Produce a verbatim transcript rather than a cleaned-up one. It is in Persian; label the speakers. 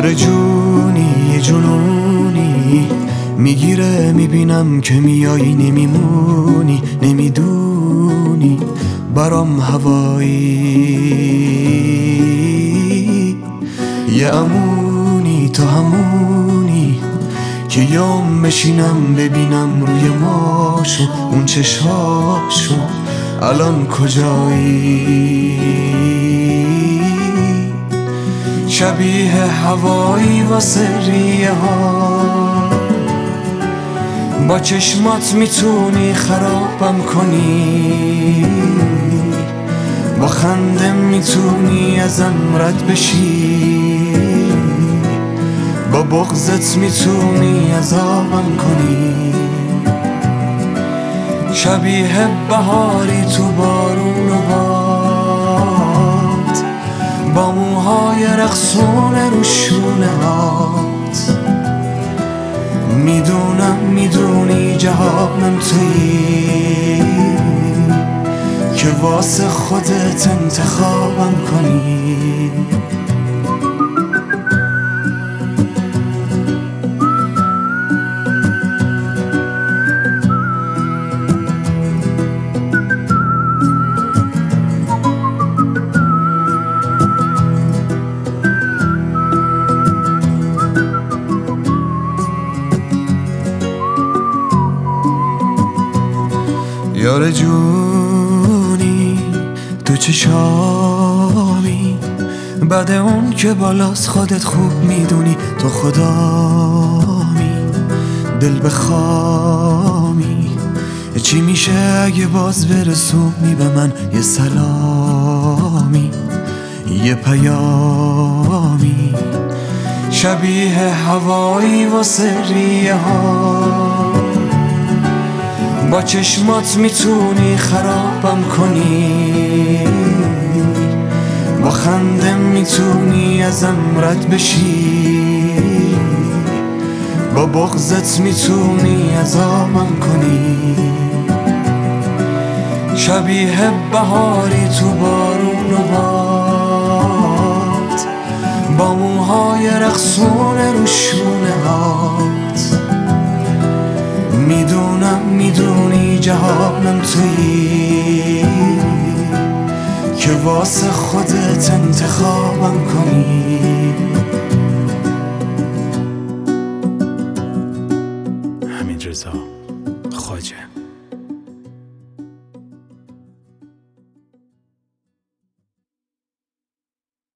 Speaker 1: یار جونی یه جنونی میگیره میبینم که میایی نمیمونی نمیدونی برام هوایی یه امونی تو همونی که یام بشینم ببینم روی ماشو اون چشاشو الان کجایی شبیه هوایی واسه ریه ها با چشمات میتونی خرابم کنی با خنده میتونی ازم رد بشی با بغضت میتونی عذابم کنی شبیه بهاری تو بارون و باد با موهای رقصون رو شونه هات میدونم میدونی جهانم تویی که واسه خودت انتخابم کنی یار جونی تو چشامی بعد اون که بالاست خودت خوب میدونی تو خدامی دل بخوامی چی میشه اگه باز برسونی به من یه سلامی یه پیامی شبیه هوایی واسه ریه ها با چشمات میتونی خرابم کنی با خنده میتونی ازم رد بشی با بغضت میتونی عذابم کنی شبیه بهاری تو بارون و باد با موهای رقصون رو شونه هات میدونم میدونی جهانم تویی که واسه خودت انتخابم کنی
Speaker 2: حمیدرضا خواجه.